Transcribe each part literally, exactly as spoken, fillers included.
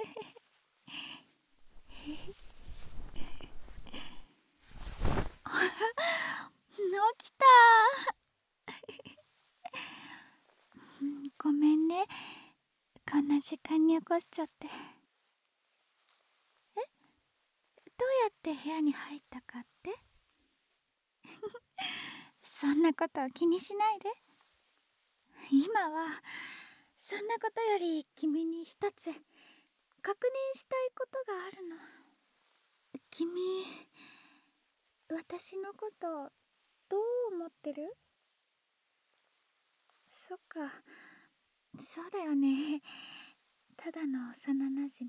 起きたごめんね、こんな時間に起こしちゃって。え、どうやって部屋に入ったかってそんなこと気にしないで。今はそんなことより君に一つ確認したいことがあるの。君、私のことどう思ってる？そっか、そうだよね。ただの幼なじみ。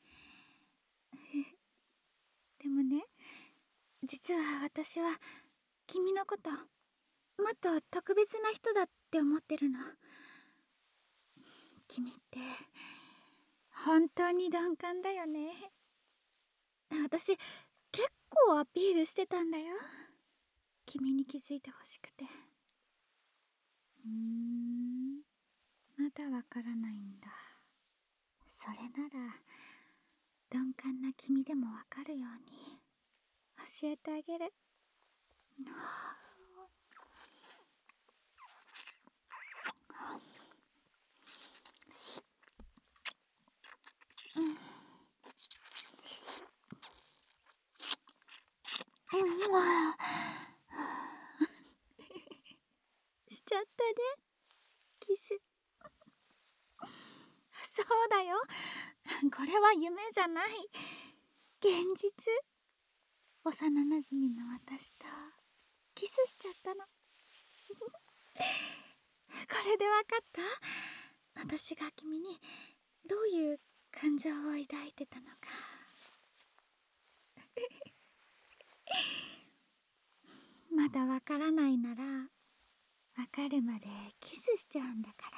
でもね、実は私は君のこともっと特別な人だって思ってるの。君って本当に鈍感だよね。私結構アピールしてたんだよ、君に気づいてほしくて。うーん、まだわからないんだ。それなら鈍感な君でもわかるように教えてあげる。しちゃったね、キス。そうだよ、これは夢じゃない、現実。幼なじみの私とキスしちゃったの。これでわかった？私が君にどういう感情を抱いてたのか。まだわからないならわかるまでキスしちゃうんだから。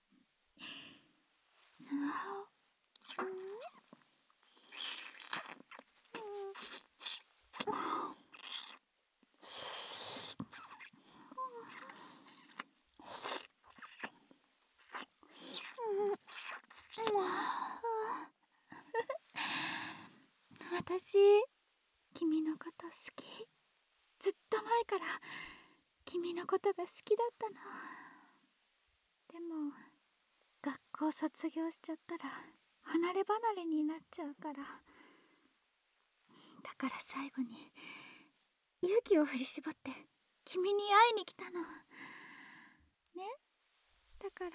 私、君のこと好き。ずっと前から君のことが好きだったの。でも学校卒業しちゃったら離れ離れになっちゃうから、だから最後に勇気を振り絞って君に会いに来たのね。だから、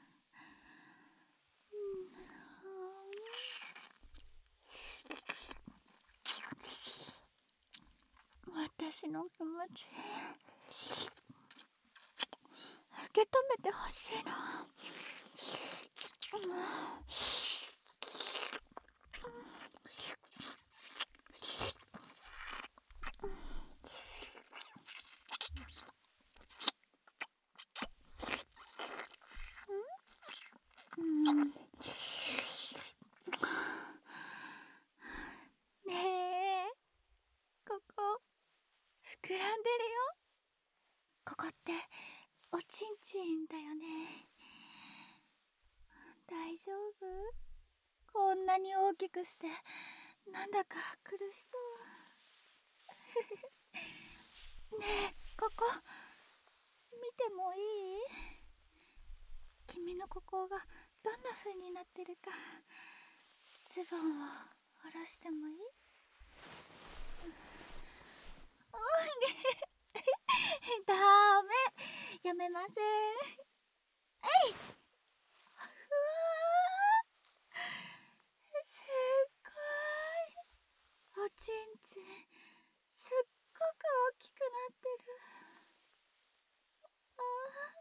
うん、私の気持ち受け止めてほしいの。うん、ねえ、ここ膨らんでるよ。ここっておちんちんだよね。大丈夫？こんなに大きくしてなんだか苦しそう。ねえ、ここ見てもいい？君のここがどんな風になってるか。ズボンを下ろしてもいい？ダメ、やめません。えい。うわー、すっごい、おちんちんすっごく大きくなってる。あ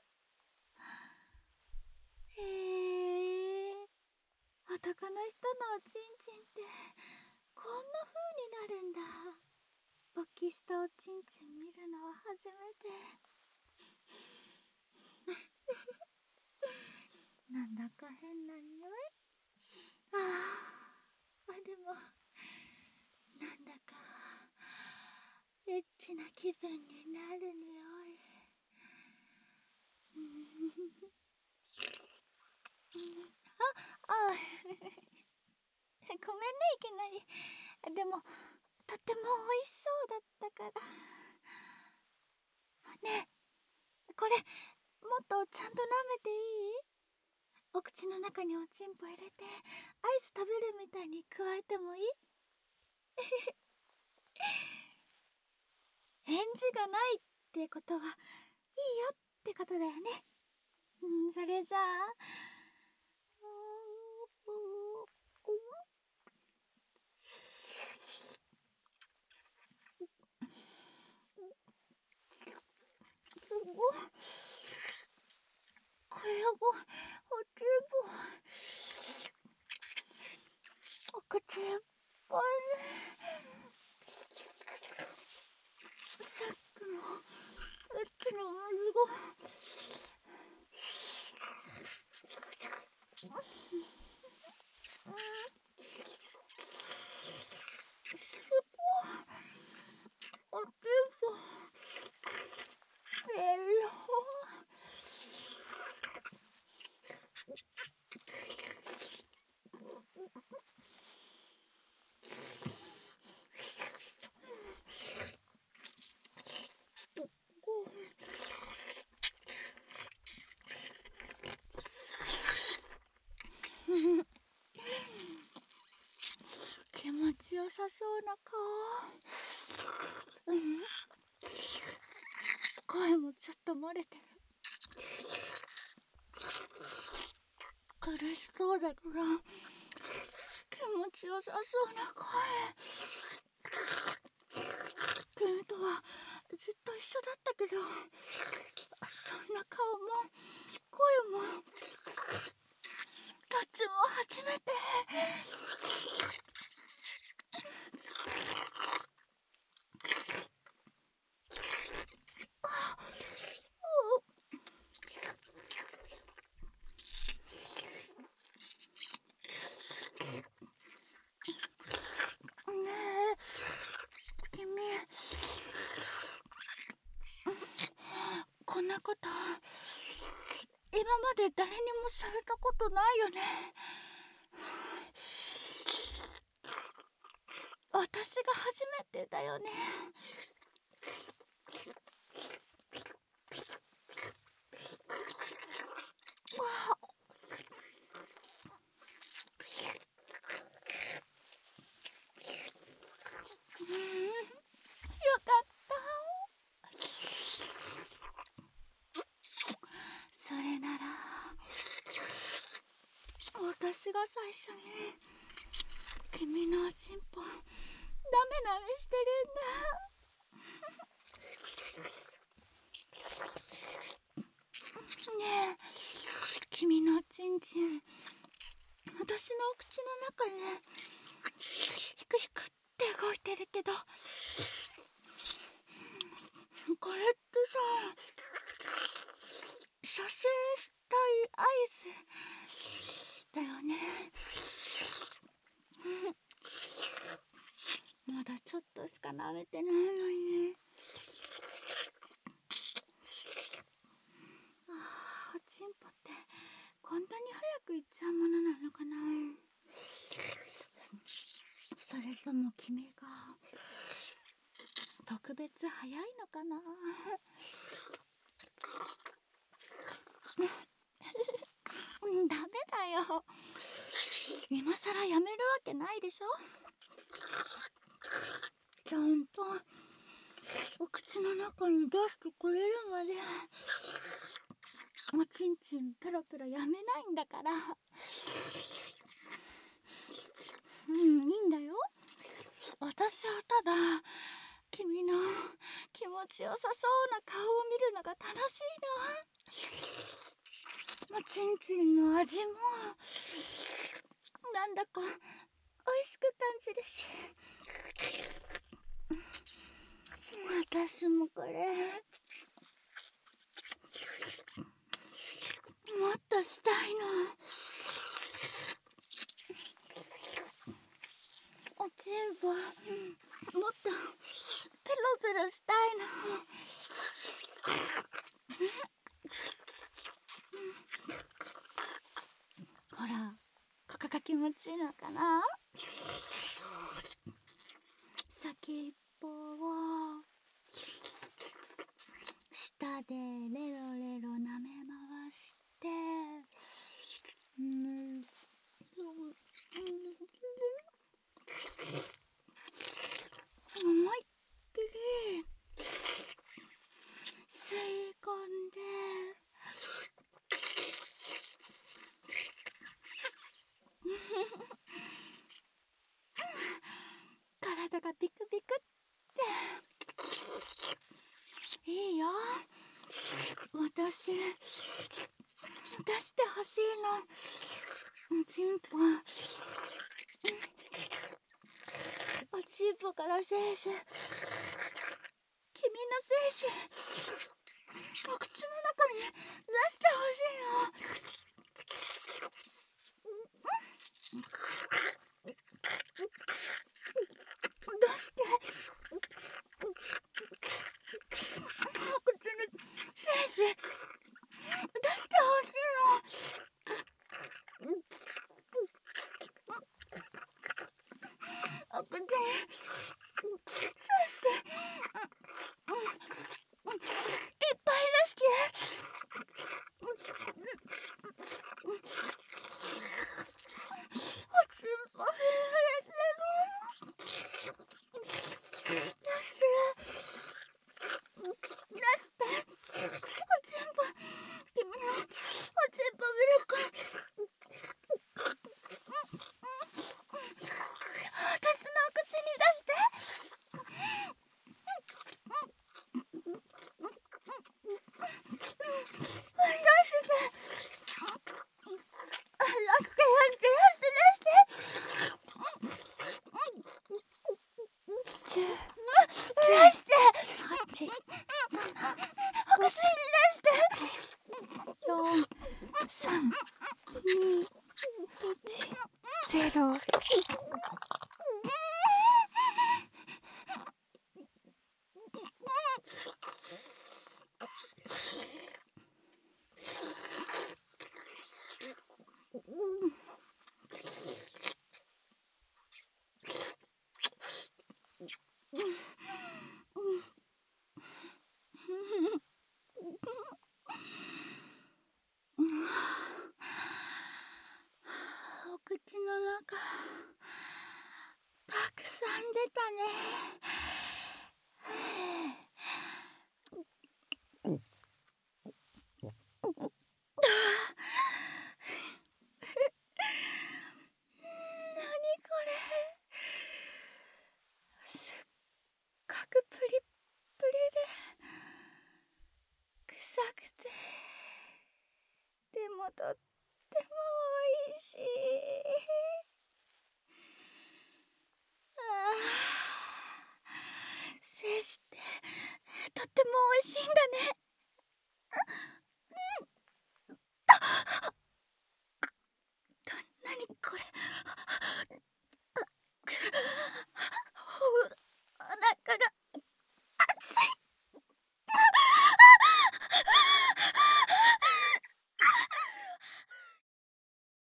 ー、へえ、男の人のおちんちんってこんな風になるんだ。勃起したおちんちん見るのは初めて。なんだか変な匂い。あーあ、でもなんだかエッチな気分になる匂い。ああごめんね、いきなり。でもとっても美味しそうだったから。ねえ、これもっとちゃんと舐めていい？お口の中におちんぽ入れてアイス食べるみたいに加えてもいい？返事がないってことはいいよってことだよね。うん、それじゃあ、これもおちんぽお口いっぱいね。さっきのエッチの水がおちんぽえろ気持ちよさそうな顔。うん、声もちょっと漏れてる。苦しそうだから気持ちよさそうな声。君とはずっと一緒だったけど、そんな顔も声もどっちも初めて。ねえ君、こんなこと今まで誰にもされたことないよね。私が初めてだよね。わあ、うん、よかった。それなら私が最初に君のおちんぽダメなめしてるんだ。ねえ、君のちんちん私のお口の中でヒクヒクって動いてるけど、これってさ、射精したい合図だよね。まだちょっとしか舐めてないのに。あー、おちんぽってこんなに早く行っちゃうものなのかな。それとも君が特別早いのかな。ダメだよ、今さらやめるわけないでしょ。ちゃんとお口の中に出してくれるまでおちんちんペロペロやめないんだから。うん、いいんだよ。私はただ君の気持ちよさそうな顔を見るのが楽しいの。おちんちんの味もなんだか美味しく感じるし、私もこれもっとしたいの。おちんぽもっとペロペロしたいの。ほら、ここが気持ちいいのかな。 中でレロレロ舐め回して、うん、思いっきり吸い込んで、体がビクビクっていいよ。私出してほしいの。チンポおちんぽから精子、君の精子お口の中に出してほしいの。出してお口の精子出してほしいの。お口に精子いっぱい出して。おちんぽ出して出しておちんぽ、君のおちんぽミルク私のお口に出して。さん、に、いち、ゼロ。お口の中たくさん出たね。なにこれ、すっごくプリップリで臭くて、でもとってもおいしい。ああ、精子ってとってもおいしいんだね。な、なにこれ、